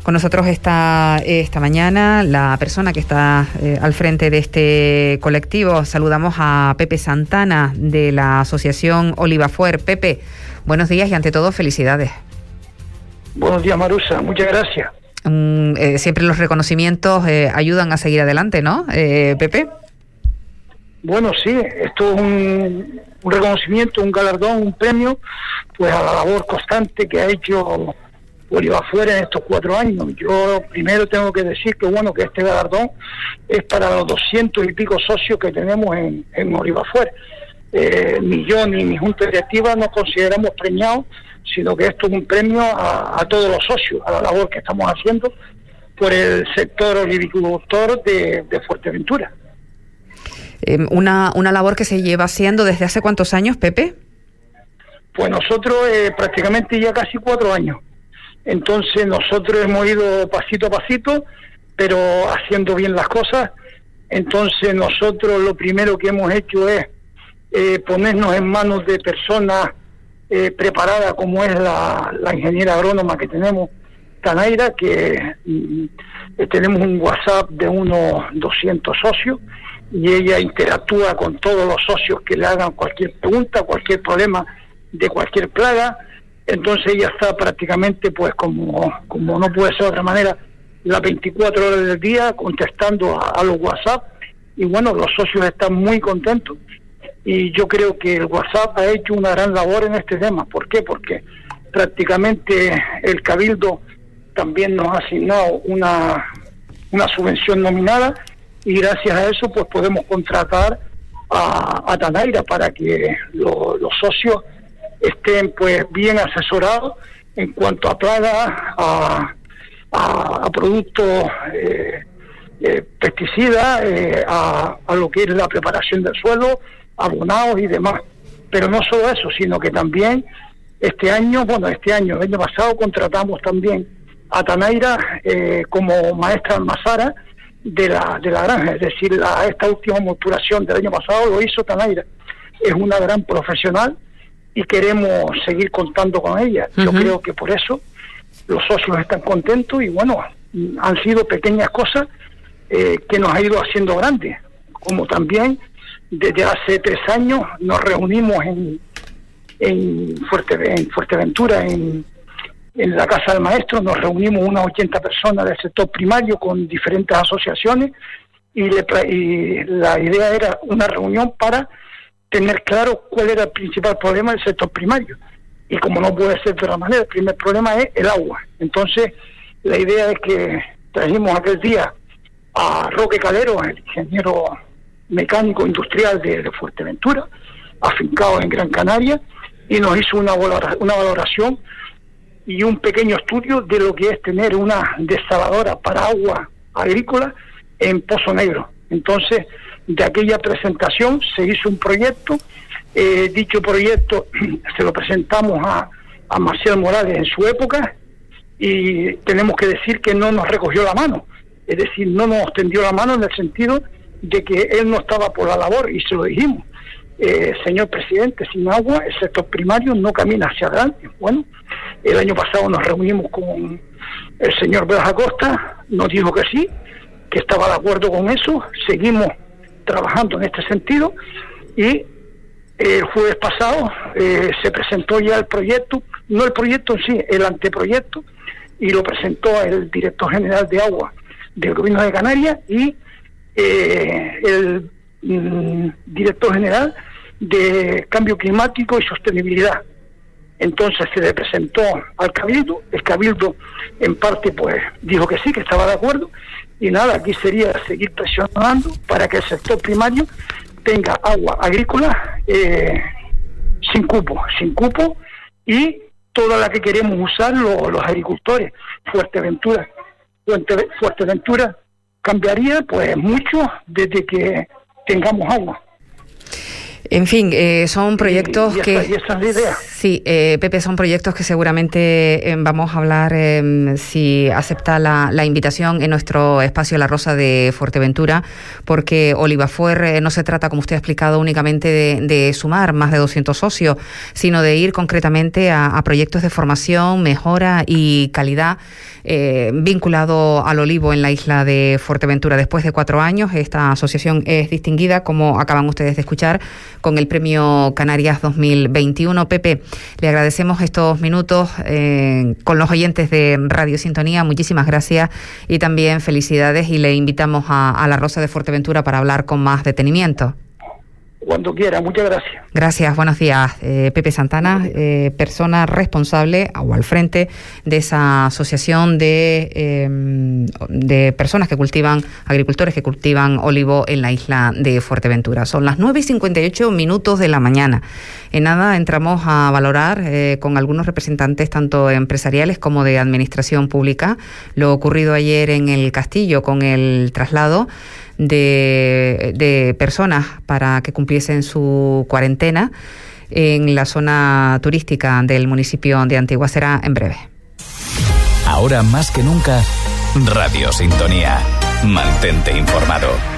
Con nosotros está esta mañana la persona que está al frente de este colectivo. Saludamos a Pepe Santana de la asociación Olivafuer. Pepe, buenos días y ante todo felicidades. Buenos días, Marusa, muchas gracias. Siempre los reconocimientos ayudan a seguir adelante, ¿no, Pepe? Bueno, sí, esto es un reconocimiento, un galardón, un premio, pues a la labor constante que ha hecho Olivafuer en estos 4 años. Yo primero tengo que decir que bueno, que este galardón es para los 200 y pico socios que tenemos en Olivafuer. Ni yo ni mi junta directiva nos consideramos premiados, sino que esto es un premio a todos los socios, a la labor que estamos haciendo por el sector olivicultor de Fuerteventura. Una labor que se lleva haciendo desde hace ¿cuántos años, Pepe? Pues nosotros prácticamente ya casi 4 años. Entonces nosotros hemos ido pasito a pasito, pero haciendo bien las cosas. Entonces nosotros lo primero que hemos hecho es ponernos en manos de personas preparadas, como es la ingeniera agrónoma que tenemos, Tanaira, que tenemos un WhatsApp de unos 200 socios, y ella interactúa con todos los socios que le hagan cualquier pregunta, cualquier problema de cualquier plaga. Entonces ella está prácticamente, pues como no puede ser de otra manera, las 24 horas del día contestando a los WhatsApp, y bueno, los socios están muy contentos, y yo creo que el WhatsApp ha hecho una gran labor en este tema. ¿Por qué? Porque prácticamente el Cabildo también nos ha asignado una subvención nominada, y gracias a eso pues podemos contratar a Tanaira para que los socios estén pues bien asesorados en cuanto a plagas, a productos pesticidas, a lo que es la preparación del suelo, abonados y demás. Pero no solo eso, sino que también el año pasado contratamos también a Tanaira como maestra almazara de la granja. Es decir, esta última moturación del año pasado lo hizo Tanaira. Es una gran profesional y queremos seguir contando con ella. Yo creo que por eso los socios están contentos, y bueno, han sido pequeñas cosas que nos ha ido haciendo grandes, como también desde hace 3 años nos reunimos en Fuerteventura, en la Casa del Maestro. Nos reunimos unas 80 personas del sector primario con diferentes asociaciones, y la idea era una reunión para tener claro cuál era el principal problema del sector primario. Y como no puede ser de otra manera, el primer problema es el agua. Entonces, la idea es que trajimos aquel día a Roque Calero, el ingeniero mecánico industrial de Fuerteventura, afincado en Gran Canaria, y nos hizo una valoración y un pequeño estudio de lo que es tener una desaladora para agua agrícola en Pozo Negro. Entonces, de aquella presentación se hizo un proyecto. Dicho proyecto se lo presentamos a Marcial Morales en su época, y tenemos que decir que no nos recogió la mano, es decir, no nos tendió la mano en el sentido de que él no estaba por la labor, y se lo dijimos: señor presidente, sin agua el sector primario no camina hacia adelante. Bueno, el año pasado nos reunimos con el señor Blas Acosta, nos dijo que sí, que estaba de acuerdo con eso. Seguimos trabajando en este sentido, y el jueves pasado se presentó ya el proyecto, no el proyecto en sí, el anteproyecto, y lo presentó el director general de agua del gobierno de Canarias y el director general de cambio climático y sostenibilidad. Entonces se le presentó al Cabildo, el Cabildo en parte pues dijo que sí, que estaba de acuerdo, y nada, aquí sería seguir presionando para que el sector primario tenga agua agrícola sin cupo, y toda la que queremos usar los agricultores. Fuerteventura cambiaría pues mucho desde que tengamos agua. En fin, son proyectos y esa es la idea. Sí, Pepe, son proyectos que seguramente vamos a hablar si acepta la invitación en nuestro espacio La Rosa de Fuerteventura, porque Olivafuer no se trata, como usted ha explicado, únicamente de sumar más de 200 socios, sino de ir concretamente a proyectos de formación, mejora y calidad vinculado al olivo en la isla de Fuerteventura. Después de 4 años, esta asociación es distinguida, como acaban ustedes de escuchar, con el Premio Canarias 2021. Pepe, le agradecemos estos minutos con los oyentes de Radio Sintonía. Muchísimas gracias y también felicidades, y le invitamos a La Rosa de Fuerteventura para hablar con más detenimiento. Cuando quiera, muchas gracias. Gracias, buenos días. Pepe Santana, persona responsable o al frente de esa asociación de personas que cultivan, agricultores que cultivan olivo en la isla de Fuerteventura. Son las 9:58 de la mañana. En nada entramos a valorar con algunos representantes tanto empresariales como de administración pública lo ocurrido ayer en el Castillo con el traslado de personas para que cumpliesen su cuarentena en la zona turística del municipio de Antigua. Será en breve. Ahora más que nunca, Radio Sintonía. Mantente informado.